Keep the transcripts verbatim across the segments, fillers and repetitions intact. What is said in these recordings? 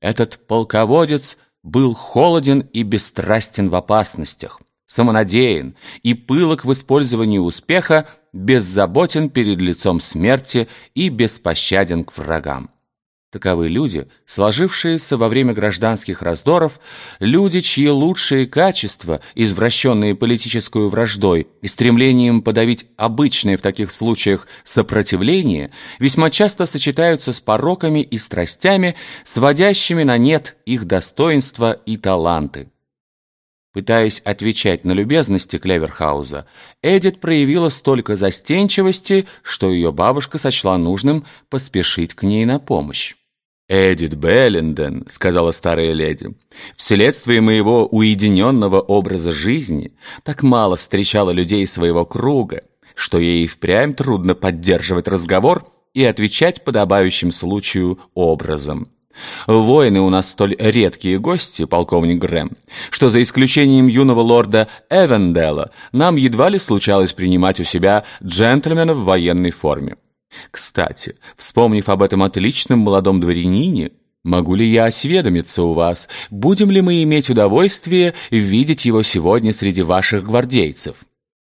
Этот полководец был холоден и бесстрастен в опасностях, самонадеян и пылок в использовании успеха, беззаботен перед лицом смерти и беспощаден к врагам. Таковы люди, сложившиеся во время гражданских раздоров, люди, чьи лучшие качества, извращенные политической враждой и стремлением подавить обычное в таких случаях сопротивление, весьма часто сочетаются с пороками и страстями, сводящими на нет их достоинства и таланты. Пытаясь отвечать на любезности Клеверхауза, Эдит проявила столько застенчивости, что ее бабушка сочла нужным поспешить к ней на помощь. «Эдит Белленден», — сказала старая леди, — «вследствие моего уединенного образа жизни так мало встречала людей своего круга, что ей впрямь трудно поддерживать разговор и отвечать подобающим случаю образом. Воины у нас столь редкие гости, полковник Грэм, что за исключением юного лорда Эвенделла нам едва ли случалось принимать у себя джентльмена в военной форме. Кстати, вспомнив об этом отличном молодом дворянине, могу ли я осведомиться у вас, будем ли мы иметь удовольствие видеть его сегодня среди ваших гвардейцев?»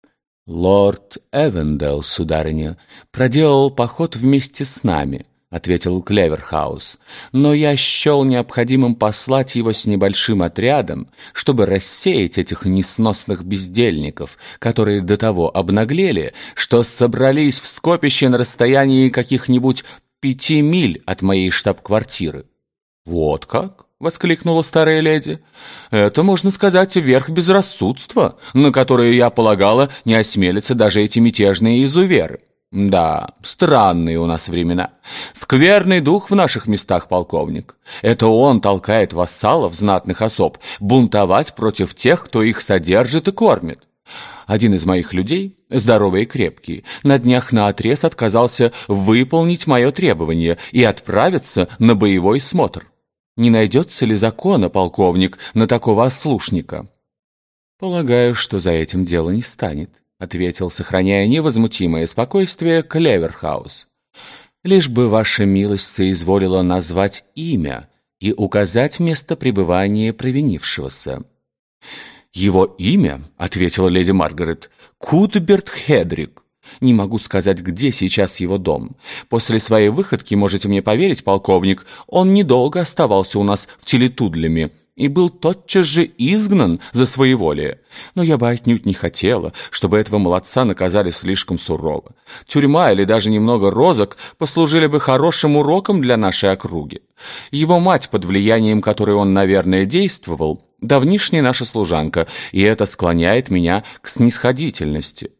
«Лорд Эвенделл, сударыня, проделал поход вместе с нами», — ответил Клеверхаус, «но я счел необходимым послать его с небольшим отрядом, чтобы рассеять этих несносных бездельников, которые до того обнаглели, что собрались в скопище на расстоянии каких-нибудь пяти миль от моей штаб-квартиры». «Вот как?» — воскликнула старая леди. «Это, можно сказать, верх безрассудства, на которое, я полагала, не осмелятся даже эти мятежные изуверы. Да, странные у нас времена. Скверный дух в наших местах, полковник. Это он толкает вассалов, знатных особ, бунтовать против тех, кто их содержит и кормит. Один из моих людей, здоровый и крепкий, на днях наотрез отказался выполнить мое требование и отправиться на боевой смотр. Не найдется ли закона, полковник, на такого ослушника?» «Полагаю, что за этим дело не станет», — ответил, сохраняя невозмутимое спокойствие, Клеверхаус. «Лишь бы ваша милость соизволила назвать имя и указать место пребывания провинившегося». «Его имя, — ответила леди Маргарет, — Кутберт Хедрик. Не могу сказать, где сейчас его дом. После своей выходки, можете мне поверить, полковник, он недолго оставался у нас в Телетудлеме и был тотчас же изгнан за своеволие. Но я бы отнюдь не хотела, чтобы этого молодца наказали слишком сурово. Тюрьма или даже немного розок послужили бы хорошим уроком для нашей округи. Его мать, под влиянием которой он, наверное, действовал, давнишняя наша служанка, и это склоняет меня к снисходительности.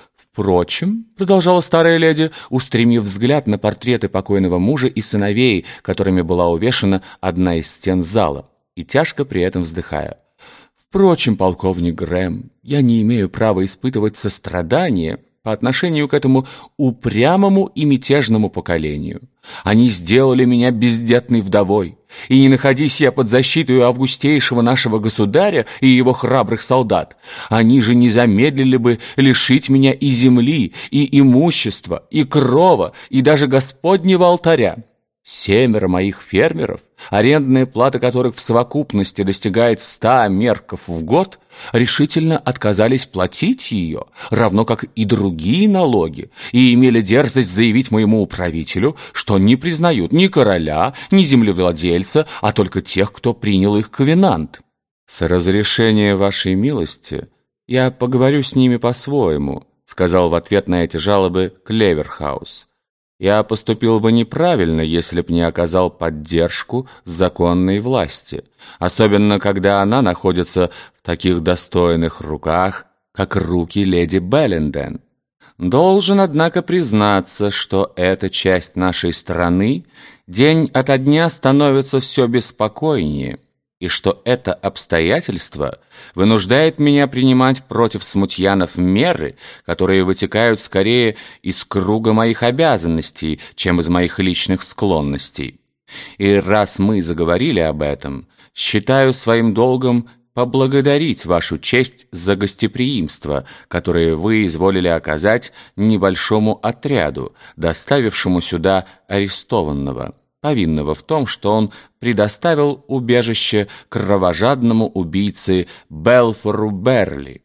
Впрочем, — продолжала старая леди, устремив взгляд на портреты покойного мужа и сыновей, которыми была увешана одна из стен зала, и тяжко при этом вздыхая. «Впрочем, полковник Грэм, я не имею права испытывать сострадание по отношению к этому упрямому и мятежному поколению. Они сделали меня бездетной вдовой, и не находись я под защитой августейшего нашего государя и его храбрых солдат, они же не замедлили бы лишить меня и земли, и имущества, и крова, и даже Господнего алтаря. Семеро моих фермеров, арендная плата которых в совокупности достигает ста мерков в год, решительно отказались платить ее, равно как и другие налоги, и имели дерзость заявить моему управителю, что не признают ни короля, ни землевладельца, а только тех, кто принял их ковенант. «С разрешения вашей милости я поговорю с ними по-своему», — сказал в ответ на эти жалобы Клеверхаус. «Я поступил бы неправильно, если б не оказал поддержку законной власти, особенно когда она находится в таких достойных руках, как руки леди Белленден. Должен, однако, признаться, что эта часть нашей страны день ото дня становится все беспокойнее, и что это обстоятельство вынуждает меня принимать против смутьянов меры, которые вытекают скорее из круга моих обязанностей, чем из моих личных склонностей. И раз мы заговорили об этом, считаю своим долгом поблагодарить вашу честь за гостеприимство, которое вы изволили оказать небольшому отряду, доставившему сюда арестованного. повинного в том, что он предоставил убежище кровожадному убийце Белфору Берли.